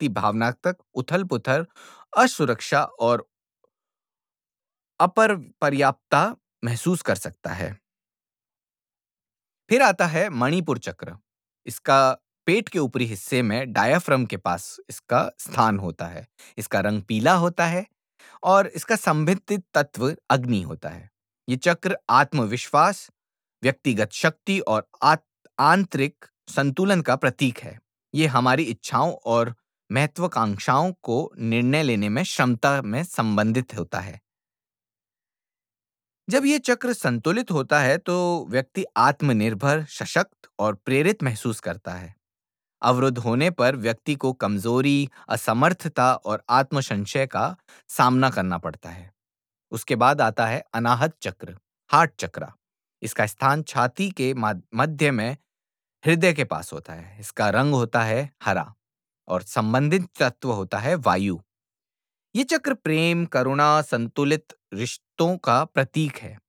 व्यक्ति भावनात्मक उथल-पुथल, असुरक्षा और अपर्याप्तता महसूस कर सकता है। फिर आता है मणिपुर चक्र। इसका पेट के ऊपरी हिस्से में डायाफ्राम के पास इसका स्थान होता है। इसका रंग पीला होता है और इसका संबंधित तत्व अग्नि होता है। ये चक्र आत्मविश्वास, व्यक्तिगत शक्ति और आंतरिक संतुलन का प्रतीक है। ये हमारी इच्छाओं और महत्वाकांक्षाओं को निर्णय लेने में क्षमता में संबंधित होता है। जब ये चक्र संतुलित होता है तो व्यक्ति आत्मनिर्भर, सशक्त और प्रेरित महसूस करता है। अवरुद्ध होने पर व्यक्ति को कमजोरी, असमर्थता और आत्मसंशय का सामना करना पड़ता है। उसके बाद आता है अनाहत चक्र, हार्ट चक्र। इसका स्थान छाती के मध्य में हृदय के पास होता है। इसका रंग होता है हरा और संबंधित तत्व होता है वायु। ये चक्र प्रेम, करुणा, संतुलित रिश्तों का प्रतीक है।